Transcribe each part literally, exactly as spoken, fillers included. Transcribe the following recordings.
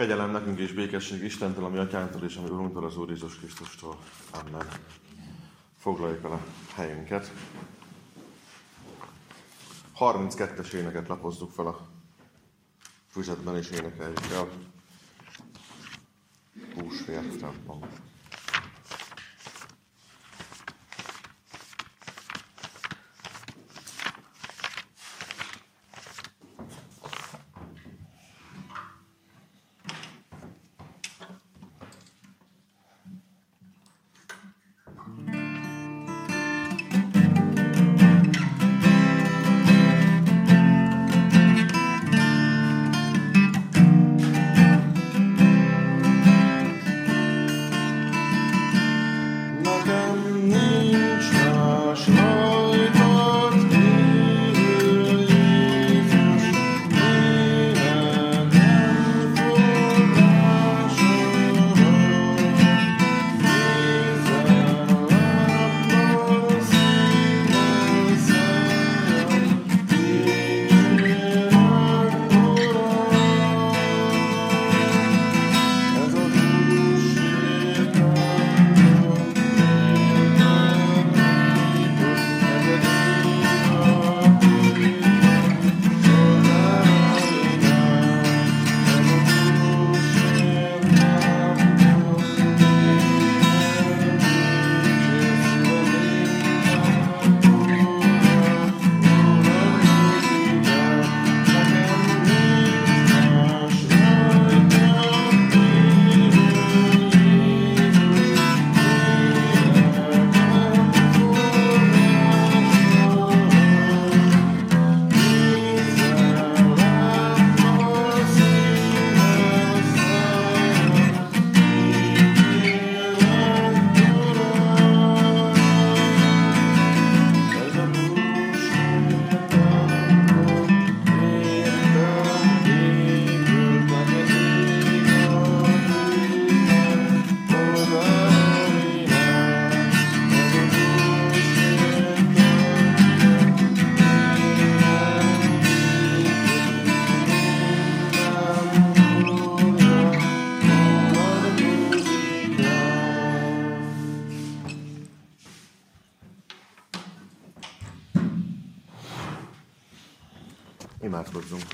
Kegyelem nekünk és békesség Istentől, ami Atyánktól és ami Urunktól, az Úr Jézus Krisztustól. Amen. Foglaljuk el a helyünket. harminckettes éneket lapozzuk fel a füzetben és énekeljük el. Húsvért tempom. Imádkozzunk.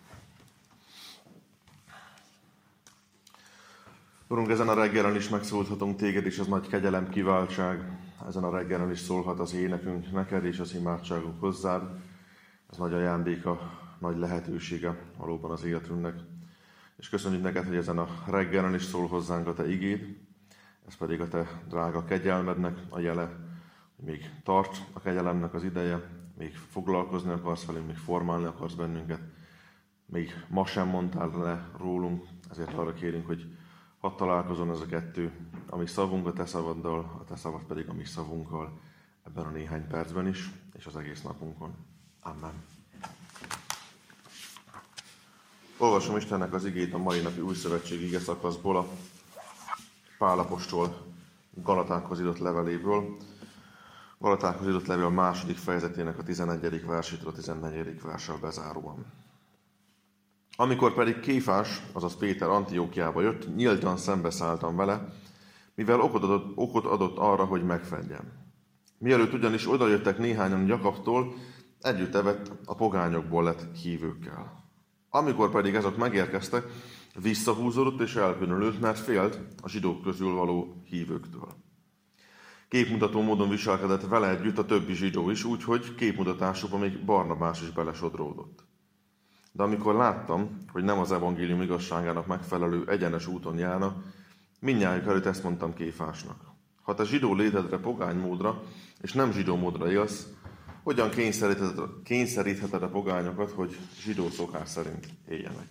Urunk, ezen a reggelen is megszólhatunk téged, és az nagy kegyelem, kiváltság. Ezen a reggelen is szólhat az énekünk neked, és az imádságunk hozzád. Ez nagy ajándéka, nagy lehetősége valóban az életünknek. És köszönjük neked, hogy ezen a reggelen is szól hozzánk a te igéd. Ez pedig a te drága kegyelmednek a jele, hogy még tart a kegyelemnek az ideje, még foglalkozni akarsz velünk, még formálni akarsz bennünket. Még ma sem mondtál le rólunk, ezért arra kérünk, hogy hadd találkozon ez a kettő, a mi szavunk a te szavaddal, a te szavad pedig a mi szavunkkal ebben a néhány percben is, és az egész napunkon. Amen. Olvasom Istennek az igét a mai napi újszövetségi ige szakaszból, a Pál apostol Galatákhoz írott leveléből. Galatákhoz írott levél a második fejezetének a tizenegyedik versétől a tizennegyedik verssel bezáróan. Amikor pedig Kéfás, azaz Péter Antiókiába jött, nyíltan szembeszálltam vele, mivel okot adott, okot adott arra, hogy megfedjem. Mielőtt ugyanis odajöttek néhányan Jakabtól, együtt evett a pogányokból lett hívőkkel. Amikor pedig ezek megérkeztek, visszahúzódott és elkülönült, mert félt a zsidók közül való hívőktől. Képmutató módon viselkedett vele együtt a többi zsidó is, úgyhogy képmutatásukba még Barnabás is belesodródott. De amikor láttam, hogy nem az evangélium igazságának megfelelő egyenes úton járna, mindnyájuk előtt ezt mondtam Kéfásnak. Ha te zsidó létedre pogány módra, és nem zsidó módra élsz, hogyan kényszerítheted, kényszerítheted a pogányokat, hogy zsidó szokás szerint éljenek?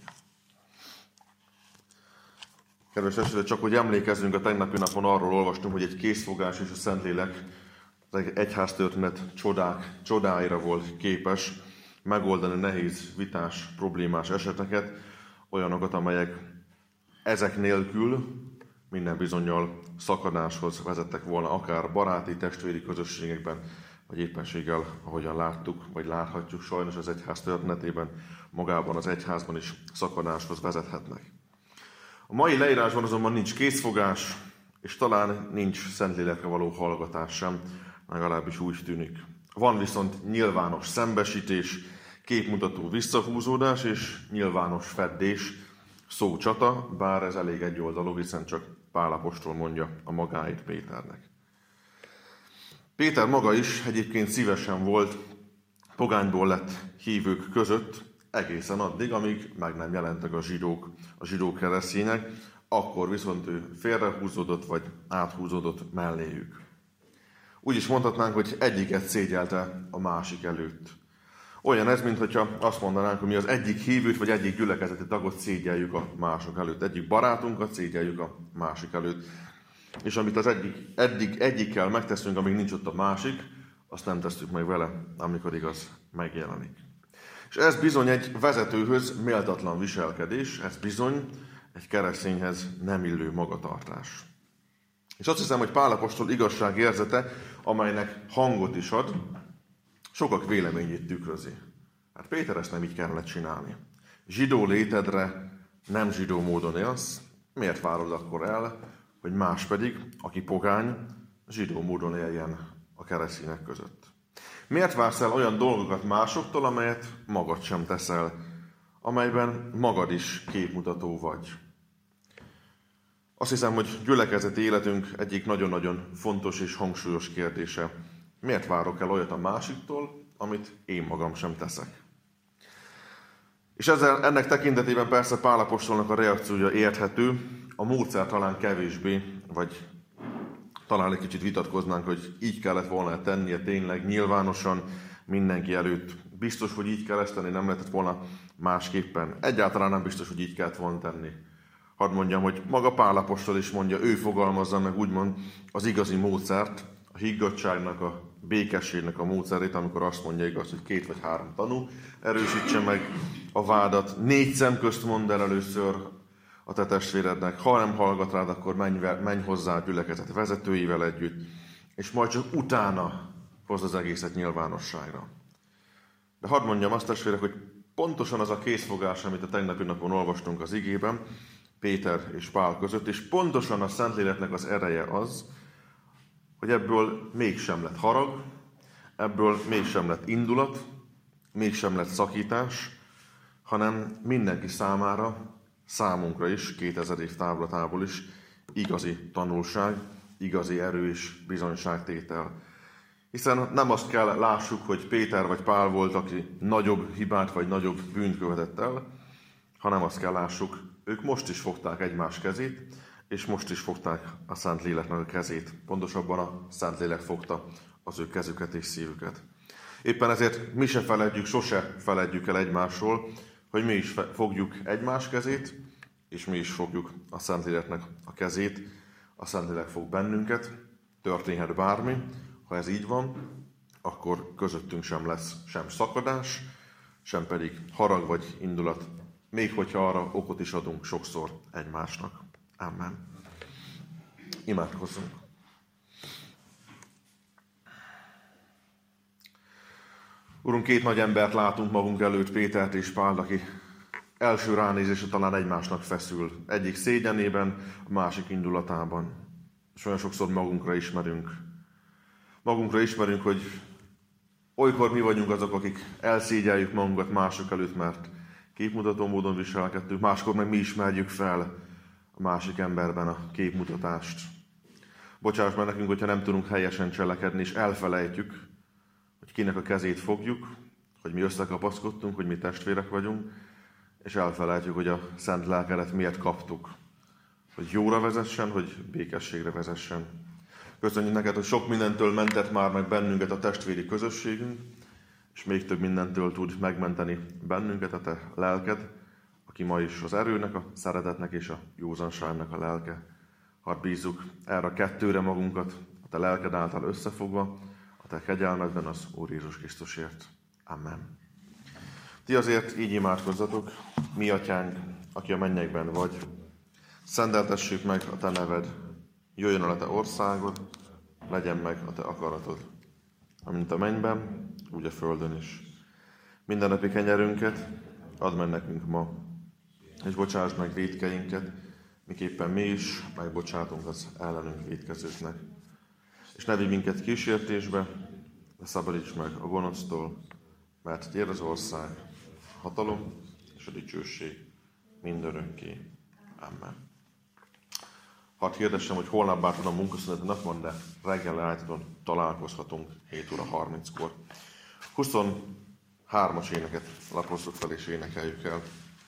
Kedves testvérek, csak hogy emlékezzünk, a tegnapi napon arról olvastunk, hogy egy készfogás és a Szentlélek az egyháztörténet csodák, csodáira volt képes megoldani nehéz, vitás, problémás eseteket, olyanokat, amelyek ezek nélkül minden bizonnyal szakadáshoz vezettek volna, akár baráti, testvéri közösségekben, vagy éppenséggel, ahogyan láttuk, vagy láthatjuk, sajnos az egyház történetében, magában az egyházban is szakadáshoz vezethetnek. A mai leírásban azonban nincs készfogás, és talán nincs Szentlélekre való hallgatás sem, legalábbis úgy tűnik. Van viszont nyilvános szembesítés, képmutató visszahúzódás és nyilvános feddés, szócsata, bár ez elég egyoldalú, hiszen csak Pál apostol mondja a magáit Péternek. Péter maga is egyébként szívesen volt pogányból lett hívők között, egészen addig, amíg meg nem jelentek a zsidók, a zsidók keresztények, akkor viszont ő félrehúzódott, vagy áthúzódott melléjük. Úgy is mondhatnánk, hogy egyiket szégyelte a másik előtt. Olyan ez, mintha azt mondanánk, hogy mi az egyik hívőt, vagy egyik gyülekezeti tagot szégyeljük a mások előtt. Egyik barátunkat szégyeljük a másik előtt. És amit az egyik, eddig egyikkel megteszünk, amíg nincs ott a másik, azt nem tesszük meg vele, amikor igaz megjelenik. És ez bizony egy vezetőhöz méltatlan viselkedés, ez bizony egy keresztényhez nem illő magatartás. És azt hiszem, hogy Pál apostol igazságérzete, amelynek hangot is ad, sokak véleményét tükrözi. Hát Péter ezt nem így kellett csinálni. Zsidó létedre nem zsidó módon élsz, miért várod akkor el, hogy más pedig, aki pogány, zsidó módon éljen a keresztények között? Miért vársz el olyan dolgokat másoktól, amelyet magad sem teszel, amelyben magad is képmutató vagy? Azt hiszem, hogy gyülekezeti életünk egyik nagyon-nagyon fontos és hangsúlyos kérdése. Miért várok el olyat a másiktól, amit én magam sem teszek? És ezzel, ennek tekintetében persze Pál apostolnak a reakciója érthető, a módszer talán kevésbé, vagy talán egy kicsit vitatkoznánk, hogy így kellett volna tennie tényleg nyilvánosan mindenki előtt. Biztos, hogy így kell ezt tenni, nem lehetett volna másképpen. Egyáltalán nem biztos, hogy így kellett volna tenni. Hadd mondjam, hogy maga Pál apostol is mondja, ő fogalmazza meg úgymond az igazi módszert, a higgadtságnak, a békességnek a módszerét, amikor azt mondja igaz, hogy két vagy három tanú erősítse meg a vádat, négy szem közt mondd el először a te testvérednek, ha nem hallgat rád, akkor menj, menj hozzá a gyülekezet vezetőivel együtt, és majd csak utána hozd az egészet nyilvánosságra. De hadd mondjam azt, testvérek, hogy pontosan az a készfogás, amit a tegnapi napon olvastunk az igében, Péter és Pál között, és pontosan a Szentléleknek az ereje az, hogy ebből mégsem lett harag, ebből mégsem lett indulat, mégsem lett szakítás, hanem mindenki számára, számunkra is, kétezer év távlatából is igazi tanulság, igazi erő és bizonyságtétel. Hiszen nem azt kell lássuk, hogy Péter vagy Pál volt, aki nagyobb hibát vagy nagyobb bűnt követett el, hanem azt kell lássuk, ők most is fogták egymás kezét, és most is fogták a Szentléleknek a kezét. Pontosabban a Szentlélek fogta az ő kezüket és szívüket. Éppen ezért mi se feledjük, sose feledjük el egymásról, hogy mi is fogjuk egymás kezét, és mi is fogjuk a Szentléleknek a kezét. A Szentlélek fog bennünket, történhet bármi. Ha ez így van, akkor közöttünk sem lesz sem szakadás, sem pedig harag vagy indulat, még hogyha arra okot is adunk sokszor egymásnak. Amen. Imádkozzunk. Urunk, két nagy embert látunk magunk előtt, Pétert és Pált, aki első ránézésre talán egymásnak feszül. Egyik szégyenében, a másik indulatában. És olyan sokszor magunkra ismerünk. Magunkra ismerünk, hogy olykor mi vagyunk azok, akik elszégyeljük magunkat mások előtt, mert képmutató módon viselkedtünk, máskor meg mi ismerjük fel a másik emberben a képmutatást. Bocsáss meg nekünk, hogyha nem tudunk helyesen cselekedni, és elfelejtjük, hogy kinek a kezét fogjuk, hogy mi összekapaszkodtunk, hogy mi testvérek vagyunk, és elfelejtjük, hogy a Szent Lelkedet miért kaptuk. Hogy jóra vezessen, hogy békességre vezessen. Köszönjük neked, hogy sok mindentől mentett már meg bennünket a testvéri közösségünk, és még több mindentől tud megmenteni bennünket a te lelked, aki ma is az erőnek, a szeretetnek és a józanságnak a lelke. Hadd bízzuk erre a kettőre magunkat, a te lelked által összefogva, a te kegyelmedben az Úr Jézus Krisztusért. Amen. Ti azért így imádkozzatok, mi atyánk, aki a mennyekben vagy, szenteltessük meg a te neved, jöjjön el a te országod, legyen meg a te akaratod, amint a mennyben, úgy a földön is. Mindennapi kenyerünket add meg nekünk ma, és bocsásd meg vétkeinket, miképpen mi is megbocsátunk az ellenünk vétkezőknek. És ne vigy minket kísértésbe, de szabadíts meg a gonosztól, mert tiéd az ország, a hatalom és a dicsőség mindörökké. Amen. Hadd hirdessem, hogy holnap bár tudom munkaszüneti nap van, de reggel állítottan találkozhatunk hét óra harminckor. huszonhármas éneket lapozzuk fel és énekeljük el.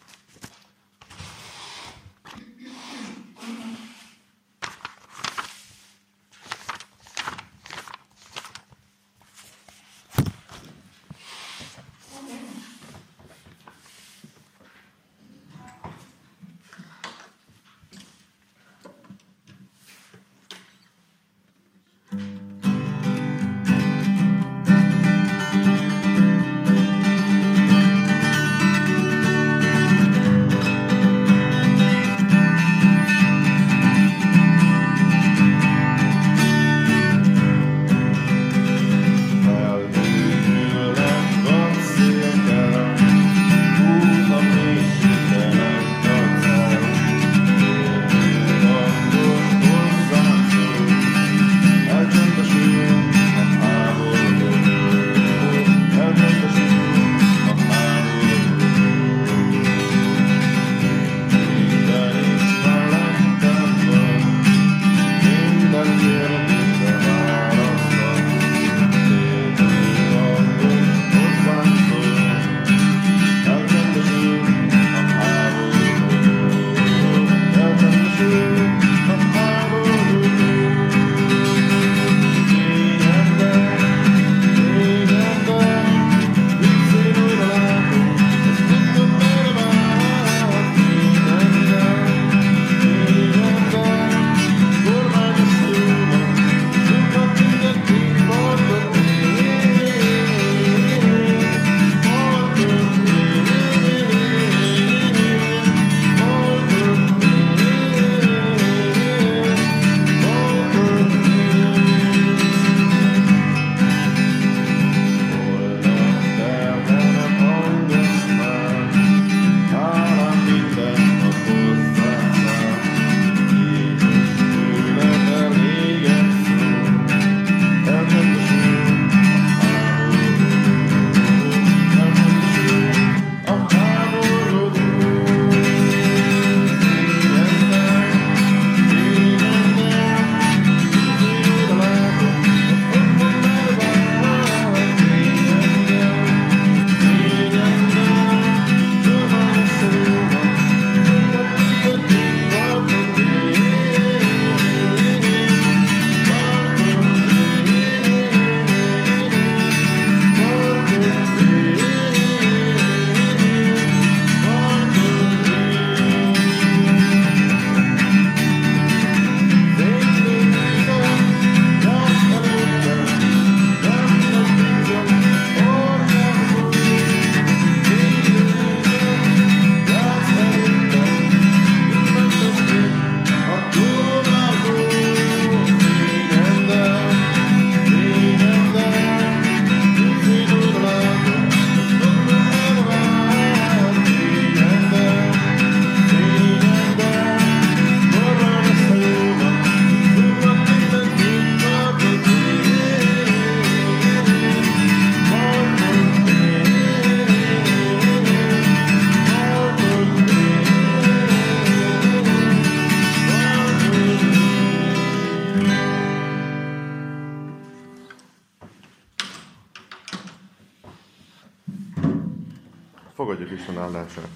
Fogadjuk Isten áldását.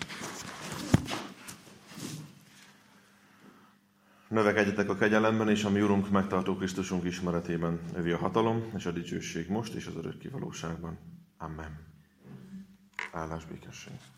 Növekedjetek a kegyelemben, és a mi Urunk megtartó Krisztusunk ismeretében. Övé a hatalom és a dicsőség most és az örökké valóságban. Amen. Áldás békesség.